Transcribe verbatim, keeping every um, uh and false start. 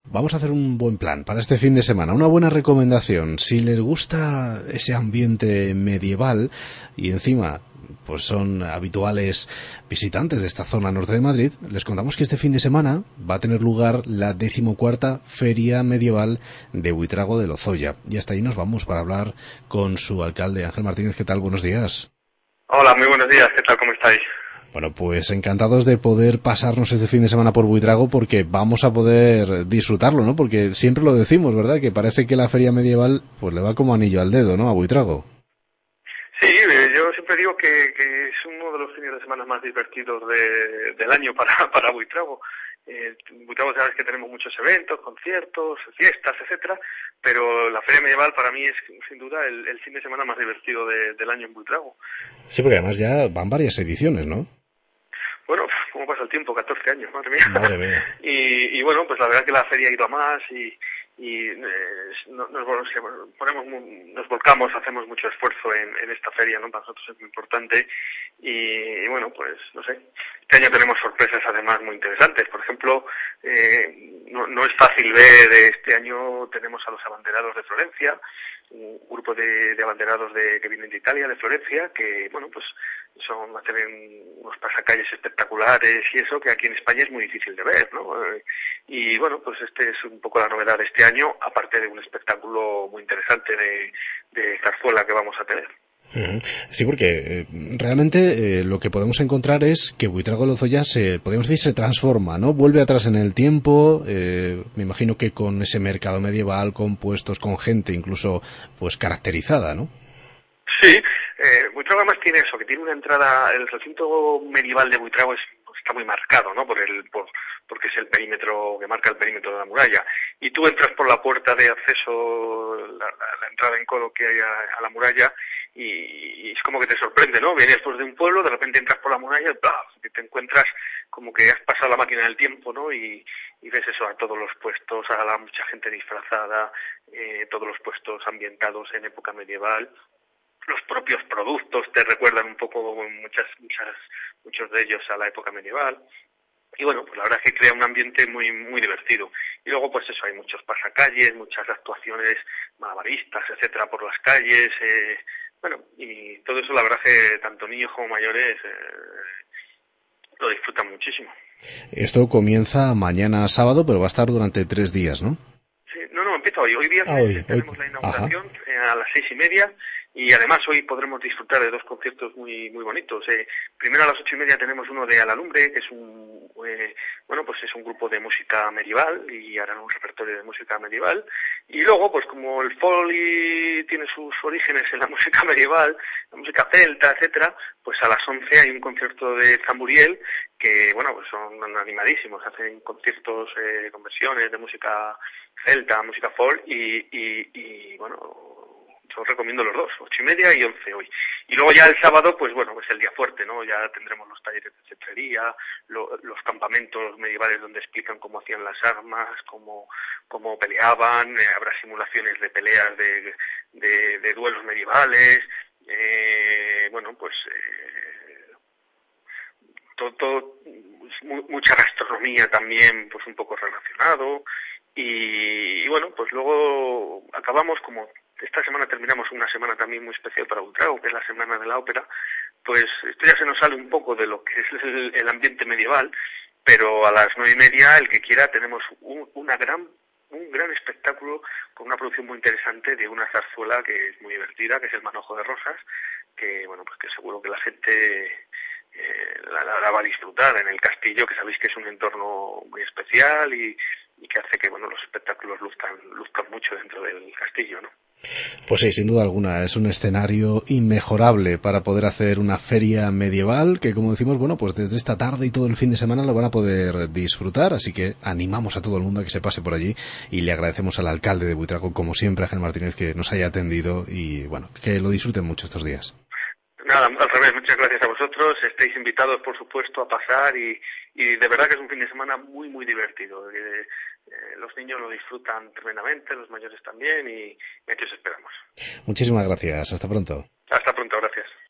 vamos a hacer un buen plan para este fin de semana, una buena recomendación. Si les gusta ese ambiente medieval y encima pues son habituales visitantes de esta zona norte de Madrid, les contamos que este fin de semana va a tener lugar la decimocuarta Feria Medieval de Buitrago de Lozoya. Y hasta ahí nos vamos para hablar con su alcalde, Ángel Martínez. ¿Qué tal? Buenos días. Hola, muy buenos días. ¿Qué tal? ¿Cómo estáis? Bueno, pues encantados de poder pasarnos este fin de semana por Buitrago porque vamos a poder disfrutarlo, ¿no? Porque siempre lo decimos, ¿verdad? Que parece que la feria medieval pues le va como anillo al dedo, ¿no? A Buitrago. Sí, eh, yo siempre digo que, que es uno de los fines de semana más divertidos de, del año para, para Buitrago. Eh, en Buitrago sabes que tenemos muchos eventos, conciertos, fiestas, etcétera, pero la feria medieval para mí es sin duda el, el fin de semana más divertido de, del año en Buitrago. Sí, porque además ya van varias ediciones, ¿no? Bueno, ¿cómo pasa el tiempo? catorce años, madre mía. Madre mía. y, y bueno, pues la verdad que la feria ha ido a más y, y eh, nos, nos ponemos, nos volcamos, hacemos mucho esfuerzo en, en esta feria, ¿no? Para nosotros es muy importante y, y bueno, pues no sé. Este año tenemos sorpresas además muy interesantes. Por ejemplo, eh, no, no es fácil ver, este año tenemos a los abanderados de Florencia, un grupo de, de abanderados de, que vienen de Italia, de Florencia, que bueno, pues son, va a tener unos pasacalles espectaculares y eso que aquí en España es muy difícil de ver, ¿no? Y bueno, pues este es un poco la novedad de este año, aparte de un espectáculo muy interesante de, de zarzuela que vamos a tener. Sí, porque eh, realmente eh, lo que podemos encontrar es que Buitrago de Lozoya se, podemos decir, se transforma, ¿no? Vuelve atrás en el tiempo, eh, me imagino que con ese mercado medieval, con puestos, con gente incluso pues caracterizada, ¿no? Sí, eh, Buitrago además tiene eso, que tiene una entrada, el recinto medieval de Buitrago es, pues, está muy marcado, ¿no? Por el, por, porque es el perímetro, que marca el perímetro de la muralla. Y tú entras por la puerta de acceso, la, la, la entrada en codo que hay a, a la muralla, y, y es como que te sorprende, ¿no? Vienes pues de un pueblo, de repente entras por la muralla y ¡plaf! Y te encuentras como que has pasado la máquina del tiempo, ¿no? Y, y ves eso, a todos los puestos, a la mucha gente disfrazada, eh, todos los puestos ambientados en época medieval. Los propios productos te recuerdan un poco, muchas, muchas, muchos de ellos a la época medieval. Y bueno, pues la verdad es que crea un ambiente muy, muy divertido. Y luego, pues eso, hay muchos pasacalles, muchas actuaciones malabaristas, etcétera, por las calles. Eh, bueno, y todo eso, la verdad es que tanto niños como mayores eh, lo disfrutan muchísimo. Esto comienza mañana sábado, pero va a estar durante tres días, ¿no? Sí, no, no, empieza hoy. Hoy viernes ah, hoy, tenemos hoy. la inauguración eh, a las seis y media. Y además hoy podremos disfrutar de dos conciertos muy muy bonitos. Eh, primero a las ocho y media tenemos uno de Alalumbre, que es un eh, bueno pues es un grupo de música medieval y harán un repertorio de música medieval. Y luego pues como el foley tiene sus orígenes en la música medieval, la música celta, etcétera, pues a las once hay un concierto de Zamburiel que bueno pues son animadísimos, hacen conciertos eh, con versiones de música celta, música folk y y, y bueno. Yo os recomiendo los dos, ocho y media y once hoy. Y luego ya el sábado, pues bueno, es el día fuerte, ¿no? Ya tendremos los talleres de cetrería, lo, los campamentos medievales donde explican cómo hacían las armas, cómo, cómo peleaban, eh, habrá simulaciones de peleas de, de, de duelos medievales, eh, bueno, pues eh, todo, todo, mucha gastronomía también, pues un poco relacionado. Y, y bueno, pues luego acabamos como esta semana terminamos una semana también muy especial para Buitrago, que es la Semana de la Ópera, pues esto ya se nos sale un poco de lo que es el, el ambiente medieval, pero a las nueve y media, el que quiera, tenemos un, una gran, un gran espectáculo con una producción muy interesante de una zarzuela que es muy divertida, que es el Manojo de Rosas, que bueno, pues que seguro que la gente eh, la, la, la va a disfrutar en el castillo, que sabéis que es un entorno muy especial y, y que hace que bueno los espectáculos luzcan, luzcan mucho dentro del castillo, ¿no? Pues sí, sin duda alguna, es un escenario inmejorable para poder hacer una feria medieval que, como decimos, bueno, pues desde esta tarde y todo el fin de semana lo van a poder disfrutar, así que animamos a todo el mundo a que se pase por allí y le agradecemos al alcalde de Buitrago, como siempre, Ángel Martínez, que nos haya atendido y, bueno, que lo disfruten mucho estos días. Nada, al revés, muchas gracias a vosotros, estáis invitados, por supuesto, a pasar y, y de verdad que es un fin de semana muy, muy divertido. Eh, eh, los niños lo disfrutan tremendamente, los mayores también y, y aquí os esperamos. Muchísimas gracias, hasta pronto. Hasta pronto, gracias.